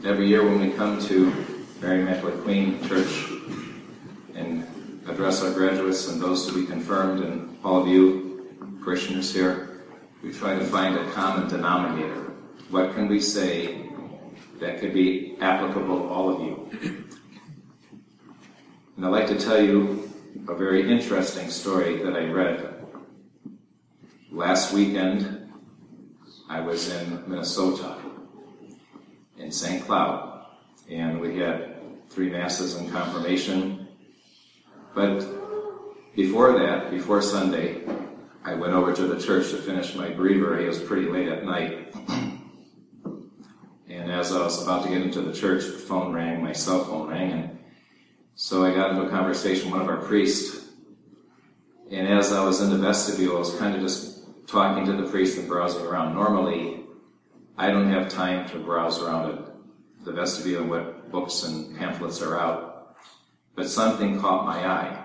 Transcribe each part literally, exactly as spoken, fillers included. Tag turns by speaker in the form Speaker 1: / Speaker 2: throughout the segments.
Speaker 1: Every year when we come to Mary Immaculate Queen Church and address our graduates and those to be confirmed, and all of you parishioners here, we try to find a common denominator. What can we say that could be applicable to all of you? And I'd like to tell you a very interesting story that I read. Last weekend, I was in Minnesota, in Saint Cloud, and we had three masses and confirmation. But before that, before Sunday, I went over to the church to finish my breviary. It was pretty late at night. And as I was about to get into the church, the phone rang, my cell phone rang, and so I got into a conversation with one of our priests. And as I was in the vestibule, I was kind of just talking to the priest and browsing around. Normally, I don't have time to browse around at the vestibule and what books and pamphlets are out. But something caught my eye.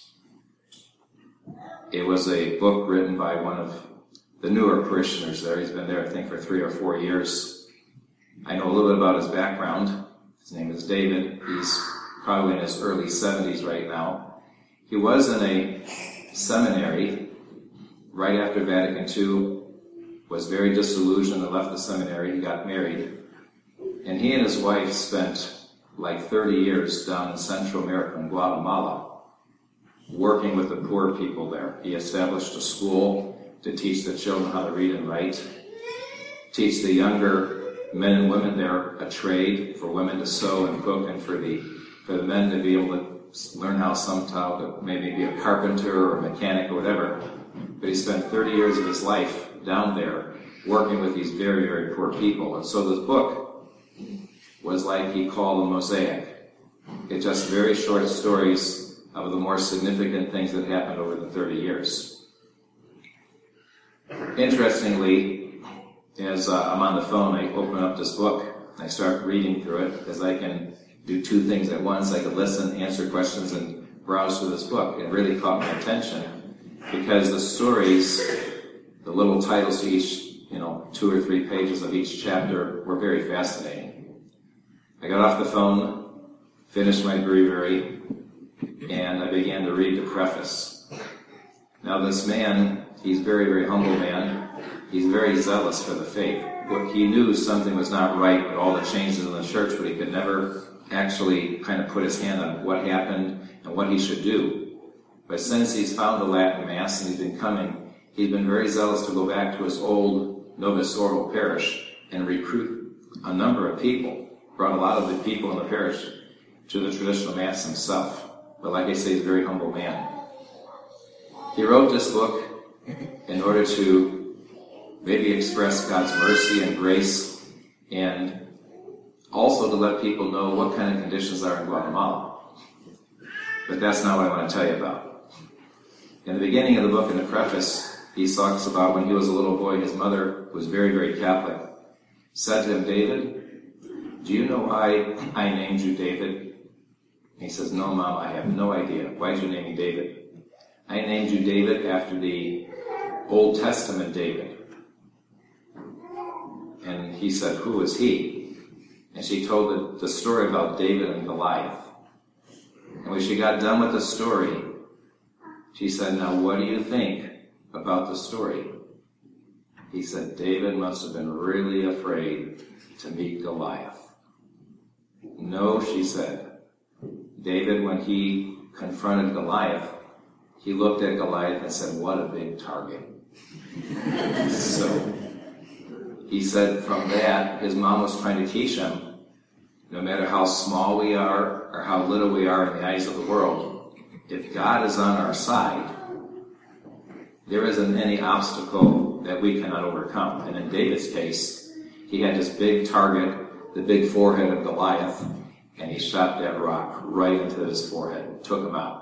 Speaker 1: It was a book written by one of the newer parishioners there. He's been there, I think, for three or four years. I know a little bit about his background. His name is David. He's probably in his early seventies right now. He was in a seminary right after Vatican Two, was very disillusioned and left the seminary. He got married. And he and his wife spent like thirty years down in Central America, in Guatemala, working with the poor people there. He established a school to teach the children how to read and write, teach the younger men and women there a trade, for women to sew and cook, and for the for the men to be able to learn how somehow to maybe be a carpenter or a mechanic or whatever. But he spent thirty years of his life down there working with these very, very poor people. And so this book was like he called a mosaic. It's just very short stories of the more significant things that happened over the thirty years. Interestingly, as uh, I'm on the phone, I open up this book, and I start reading through it, because I can do two things at once. I could listen, answer questions, and browse through this book. It really caught my attention, because the stories, the little titles to each, you know, two or three pages of each chapter were very fascinating. I got off the phone, finished my breviary, and I began to read the preface. Now this man, he's a very, very humble man. He's very zealous for the faith. He knew something was not right with all the changes in the church, but he could never actually kind of put his hand on what happened and what he should do. But since he's found the Latin Mass and he's been coming, he's been very zealous to go back to his old Novus Ordo parish and recruit a number of people, brought a lot of the people in the parish to the traditional Mass himself. But like I say, he's a very humble man. He wrote this book in order to maybe express God's mercy and grace, and also to let people know what kind of conditions are in Guatemala. But that's not what I want to tell you about. In the beginning of the book, in the preface, he talks about when he was a little boy, his mother, who was very, very Catholic, said to him, "David, do you know why I named you David?" He says, "No, Mom, I have no idea. Why did you name me David?" "I named you David after the Old Testament David." And he said, "Who is he?" And she told the, the story about David and Goliath. And when she got done with the story, she said, "Now what do you think about the story?" He said, "David must have been really afraid to meet Goliath." "No," she said. "David, when he confronted Goliath, he looked at Goliath and said, 'What a big target.'" So he said from that, his mom was trying to teach him, no matter how small we are or how little we are in the eyes of the world, if God is on our side, there isn't any obstacle that we cannot overcome. And in David's case, he had this big target, the big forehead of Goliath, and he shot that rock right into his forehead, took him out.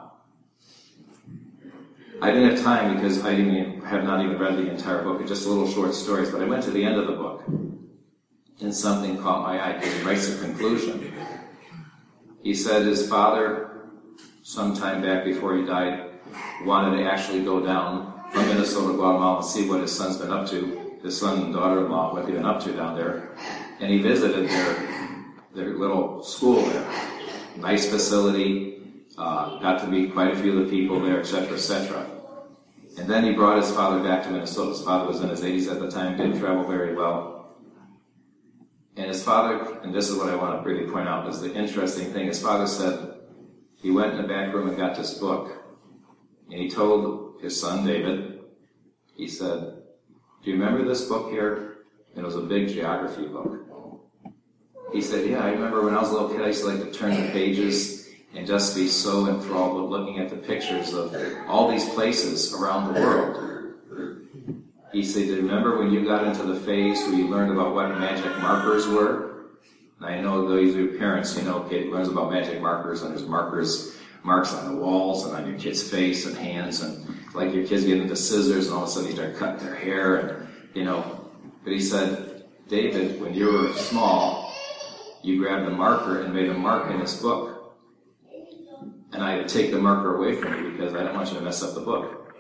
Speaker 1: I didn't have time because I didn't even, have not even read the entire book. It's just little short stories, but I went to the end of the book, and something caught my eye because he writes a conclusion. He said his father, sometime back before he died, wanted to actually go down from Minnesota to Guatemala and see what his son's been up to, his son and daughter-in-law, what they've been up to down there. And he visited their their little school there. Nice facility, uh, got to meet quite a few of the people there, et cetera, et cetera. And then he brought his father back to Minnesota. His father was in his eighties at the time, didn't travel very well. And his father, and this is what I want to really point out, is the interesting thing. His father said he went in the back room and got this book. And he told his son, David, he said, do you remember this book here? And it was a big geography book. He said, yeah, I remember when I was a little kid, I used to like to turn the pages and just be so enthralled with looking at the pictures of all these places around the world. He said, do you remember when you got into the phase where you learned about what magic markers were? And I know those are parents, you know, kid learns about magic markers, and there's markers, marks on the walls and on your kid's face and hands, and like your kids get into scissors and all of a sudden you start cutting their hair, and, you know. But he said, David, when you were small, you grabbed a marker and made a mark in this book. And I had to take the marker away from you because I don't want you to mess up the book.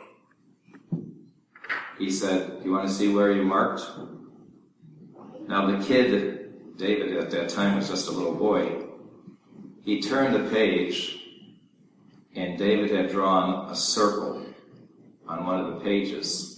Speaker 1: He said, you want to see where you marked? Now the kid, David at that time was just a little boy. He turned the page and David had drawn a circle on one of the pages.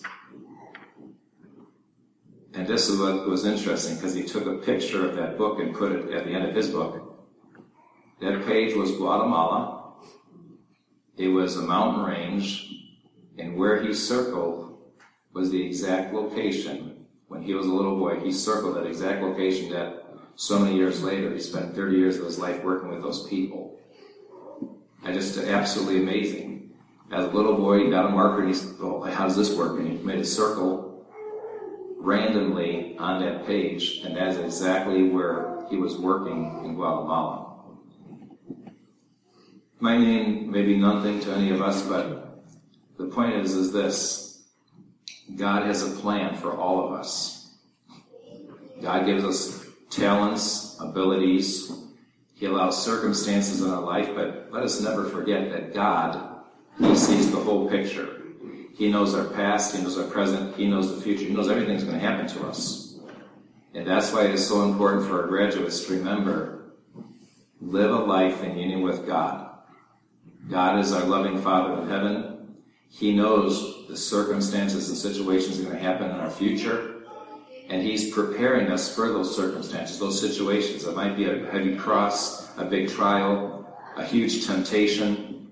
Speaker 1: And this is what was interesting, because he took a picture of that book and put it at the end of his book. That page was Guatemala. It was a mountain range, and where he circled was the exact location. When he was a little boy, he circled that exact location that so many years later, he spent thirty years of his life working with those people. And just absolutely amazing. As a little boy, he got a marker, and he said, oh, how does this work? And he made a circle randomly on that page, and that is exactly where he was working in Guatemala. Might mean maybe nothing to any of us, but the point is, is this. God has a plan for all of us. God gives us talents, abilities. He allows circumstances in our life, but let us never forget that God, He sees the whole picture. He knows our past, He knows our present, He knows the future, He knows everything that's going to happen to us. And that's why it is so important for our graduates to remember, live a life in union with God. God is our loving Father in heaven. He knows the circumstances and situations that are going to happen in our future. And He's preparing us for those circumstances, those situations. It might be a heavy cross, a big trial, a huge temptation.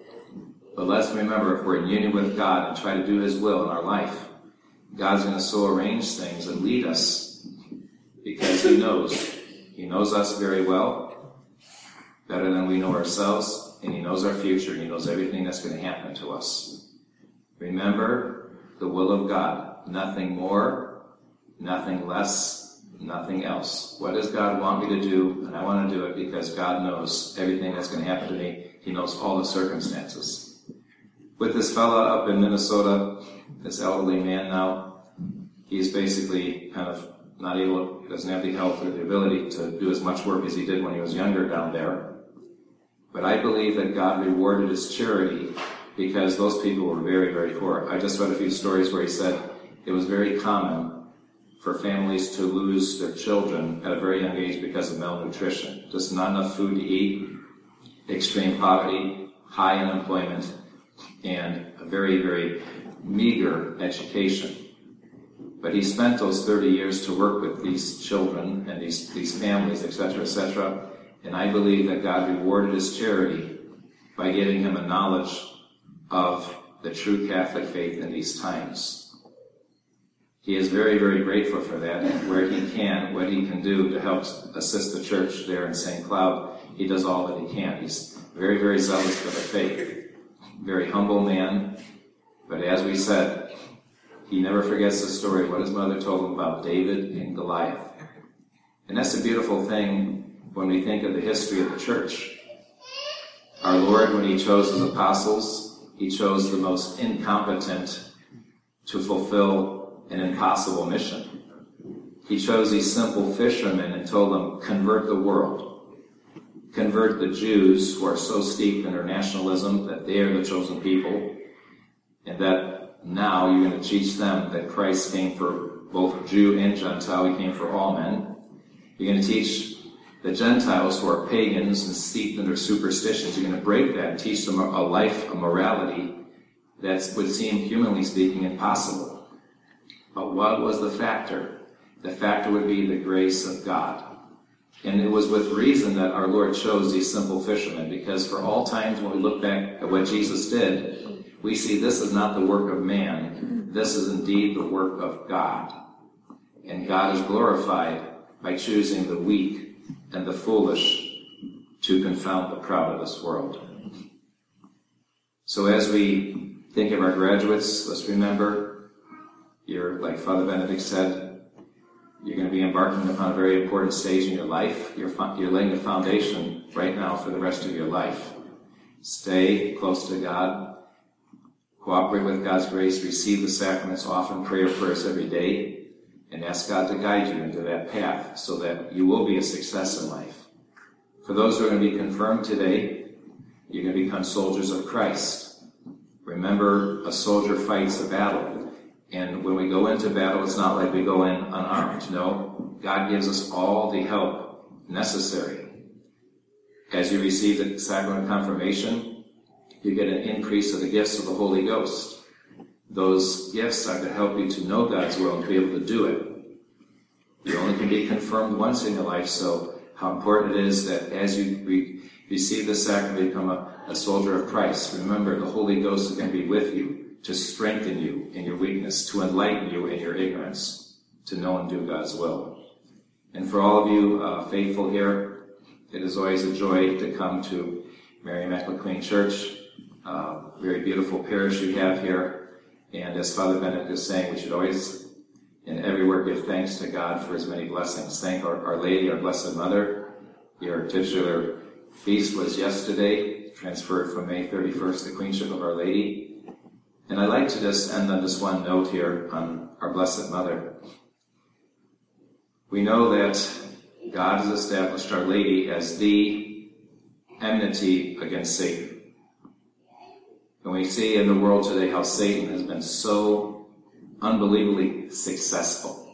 Speaker 1: But let's remember, if we're in union with God and try to do His will in our life, God's going to so arrange things and lead us because He knows. He knows us very well, better than we know ourselves, and He knows our future, and He knows everything that's going to happen to us. Remember the will of God. Nothing more, nothing less, nothing else. What does God want me to do? And I want to do it because God knows everything that's going to happen to me. He knows all the circumstances. With this fella up in Minnesota, this elderly man now, he's basically kind of not able, he doesn't have the health or the ability to do as much work as he did when he was younger down there. But I believe that God rewarded his charity because those people were very, very poor. I just read a few stories where he said it was very common for families to lose their children at a very young age because of malnutrition. Just not enough food to eat, extreme poverty, high unemployment, and a very, very meager education. But he spent those thirty years to work with these children and these, these families, et cetera, et cetera. And I believe that God rewarded his charity by giving him a knowledge of the true Catholic faith in these times. He is very, very grateful for that, and where he can, what he can do to help assist the church there in Saint Cloud, he does all that he can. He's very, very zealous for the faith. Very humble man, but as we said, he never forgets the story of what his mother told him about David and Goliath. And that's a beautiful thing when we think of the history of the church. Our Lord, when he chose his apostles, he chose the most incompetent to fulfill an impossible mission. He chose these simple fishermen and told them, convert the world. Convert the Jews who are so steeped in their nationalism that they are the chosen people, and that now you're going to teach them that Christ came for both Jew and Gentile. He came for all men. You're going to teach the Gentiles who are pagans and steeped in their superstitions. You're going to break that and teach them a life, a morality that would seem, humanly speaking, impossible. But what was the factor? The factor would be the grace of God. And it was with reason that our Lord chose these simple fishermen, because for all times when we look back at what Jesus did, we see this is not the work of man. This is indeed the work of God. And God is glorified by choosing the weak and the foolish to confound the proud of this world. So as we think of our graduates, let's remember, you're, like Father Benedict said, you're going to be embarking upon a very important stage in your life. You're, you're laying the foundation right now for the rest of your life. Stay close to God. Cooperate with God's grace. Receive the sacraments often. Pray your prayers every day. And ask God to guide you into that path so that you will be a success in life. For those who are going to be confirmed today, you're going to become soldiers of Christ. Remember, a soldier fights a battle. And when we go into battle, it's not like we go in unarmed. No, God gives us all the help necessary. As you receive the sacrament of confirmation, you get an increase of the gifts of the Holy Ghost. Those gifts are to help you to know God's will and to be able to do it. You only can be confirmed once in your life, so how important it is that as you re- receive the sacrament, become a, a soldier of Christ. Remember, the Holy Ghost is going to be with you to strengthen you in your weakness, to enlighten you in your ignorance, to know and do God's will. And for all of you uh, faithful here, it is always a joy to come to Mary Immaculate Queen Church. Uh, very beautiful parish you have here. And as Father Benedict is saying, we should always, in every work, give thanks to God for his many blessings. Thank our, our Lady, our Blessed Mother. Your titular feast was yesterday, transferred from May thirty-first, the Queenship of Our Lady. And I'd like to just end on just one note here on our Blessed Mother. We know that God has established Our Lady as the enmity against Satan. And we see in the world today how Satan has been so unbelievably successful.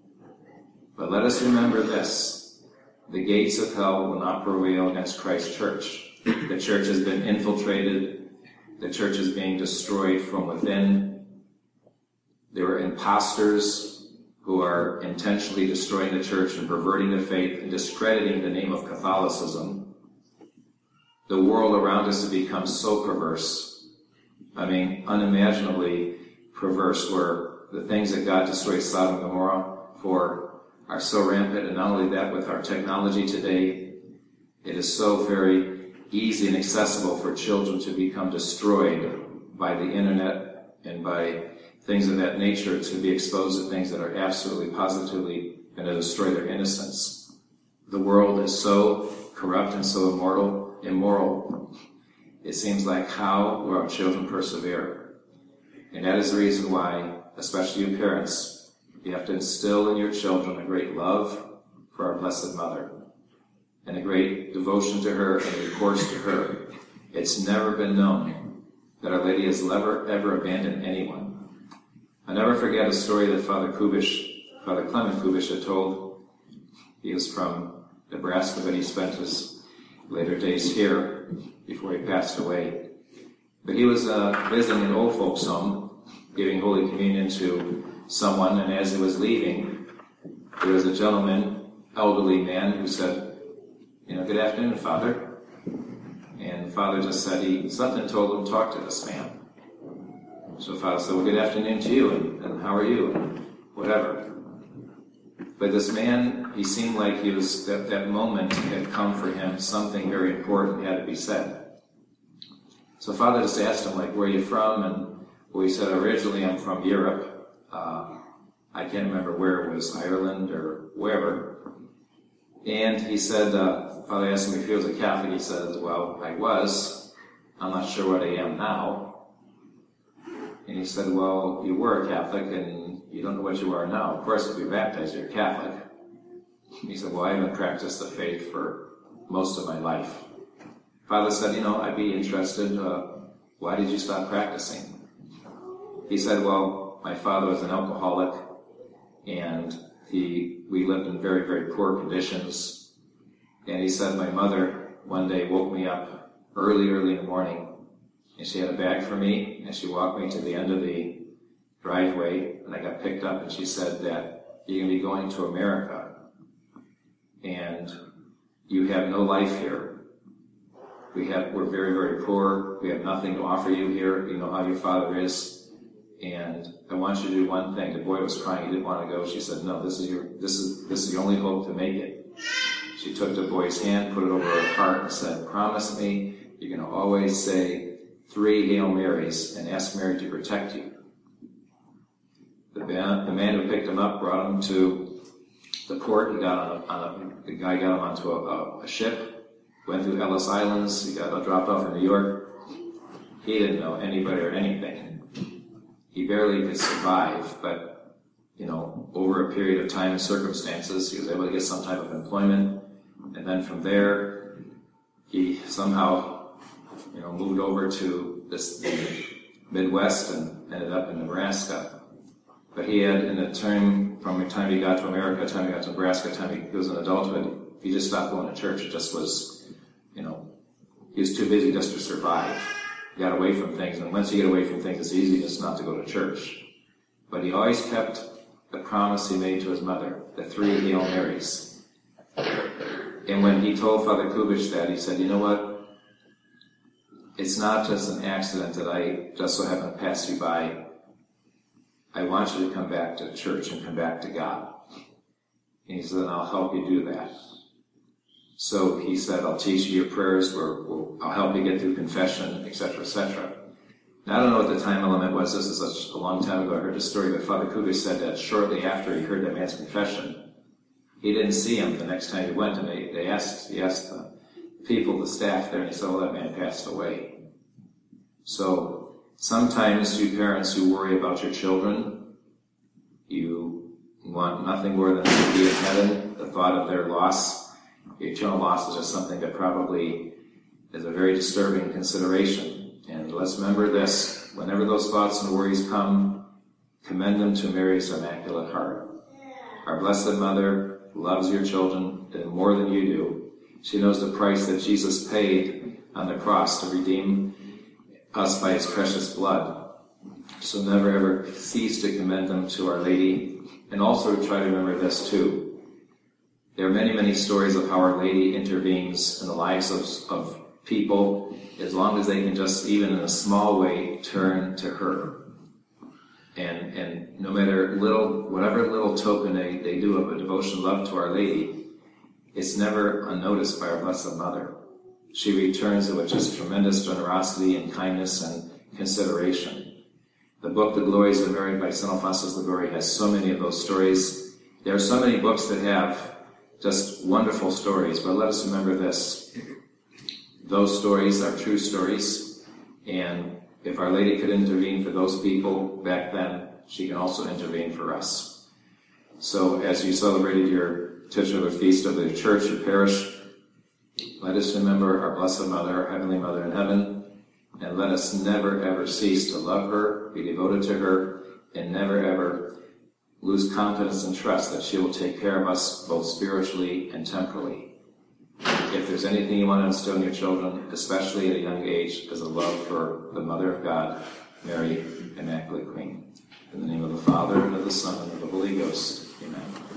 Speaker 1: But let us remember this. The gates of hell will not prevail against Christ's church. The church has been infiltrated. The church is being destroyed from within. There are imposters who are intentionally destroying the church and perverting the faith and discrediting the name of Catholicism. The world around us has become so perverse. I mean, unimaginably perverse, where the things that God destroyed Sodom and Gomorrah for are so rampant. And not only that, with our technology today, it is so very easy and accessible for children to become destroyed by the internet and by things of that nature, to be exposed to things that are absolutely, positively going to destroy their innocence. The world is so corrupt and so immortal, immoral. It seems like, how will our children persevere? And that is the reason why, especially you parents, you have to instill in your children a great love for our Blessed Mother, and a great devotion to her and recourse to her. It's never been known that Our Lady has never, ever abandoned anyone. I'll never forget a story that Father Kubish, Father Clement Kubish had told. He was from Nebraska, but he spent his later days here before he passed away. But he was uh, visiting an old folks' home, giving Holy Communion to someone, and as he was leaving, there was a gentleman, elderly man, who said, you know, good afternoon, Father. And Father just said he, something told him to talk to this man. So Father said, well, good afternoon to you, and, and how are you, and whatever. But this man, he seemed like he was, that, that moment had come for him, something very important had to be said. So Father just asked him, like, where are you from? And well, he said, originally I'm from Europe. Uh, I can't remember where it was, Ireland or wherever. And he said, uh, Father asked him if he was a Catholic. He said, well, I was. I'm not sure what I am now. And he said, well, you were a Catholic and you don't know what you are now. Of course, if you're baptized, you're Catholic. He said, well, I haven't practiced the faith for most of my life. Father said, you know, I'd be interested. Uh, why did you stop practicing? He said, well, my father was an alcoholic, and he we lived in very, very poor conditions. And he said my mother one day woke me up early, early in the morning, and she had a bag for me, and she walked me to the end of the driveway, and I got picked up, and she said that you're going to be going to America, and you have no life here. We have, we're very, very poor. We have nothing to offer you here. You know how your father is. And I want you to do one thing. The boy was crying. He didn't want to go. She said, no, this is your, this is, this is your only hope to make it. She took the boy's hand, put it over her heart, and said, promise me you're going to always say three Hail Marys and ask Mary to protect you. The man, the man who picked him up brought him to the port. He got on a, on a the guy got him onto a, a, a ship, went through Ellis Islands. He got dropped off in New York. He didn't know anybody or anything. He barely could survive, but, you know, over a period of time and circumstances, he was able to get some type of employment. And then from there, he somehow, you know, moved over to this, the Midwest and ended up in Nebraska. But he had, in the time, from the time he got to America, the time he got to Nebraska, the time he was in adulthood, he just stopped going to church. It just was, you know, he was too busy just to survive. He got away from things, and once you get away from things, it's easy just not to go to church. But he always kept the promise he made to his mother, the three Hail Marys. And when he told Father Kubich that, he said, you know what? It's not just an accident that I just so happen to pass you by. I want you to come back to church and come back to God. And he said, I'll help you do that. So he said, I'll teach you your prayers, or we'll, I'll help you get through confession, et cetera, et cetera. Now, I don't know what the time element was. This is such a long time ago I heard the story, but Father Kubich said that shortly after he heard that man's confession, he didn't see him the next time he went, and they, they asked, he asked the people, the staff there, and he said, well, that man passed away. So sometimes you parents who worry about your children, you want nothing more than to be in heaven. The thought of their loss, eternal loss, is just something that probably is a very disturbing consideration. And let's remember this, whenever those thoughts and worries come, commend them to Mary's Immaculate Heart. Our Blessed Mother loves your children more than you do. She knows the price that Jesus paid on the cross to redeem us by his precious blood. So never ever cease to commend them to Our Lady. And also try to remember this too. There are many, many stories of how Our Lady intervenes in the lives of, of people, as long as they can just, even in a small way, turn to her. And and no matter little, whatever little token they, they do of a devotion, love to Our Lady, it's never unnoticed by our Blessed Mother. She returns it with just tremendous generosity and kindness and consideration. The book, The Glories of Mary by Saint Alphonsus Liguori, has so many of those stories. There are so many books that have just wonderful stories, but let us remember this. Those stories are true stories, and if Our Lady could intervene for those people back then, she can also intervene for us. So as you celebrated your titular feast of the church, your parish, let us remember our Blessed Mother, our Heavenly Mother in heaven, and let us never ever cease to love her, be devoted to her, and never ever lose confidence and trust that she will take care of us both spiritually and temporally. If there's anything you want to instill in your children, especially at a young age, is a love for the Mother of God, Mary, Immaculate Queen. In the name of the Father, and of the Son, and of the Holy Ghost. Amen.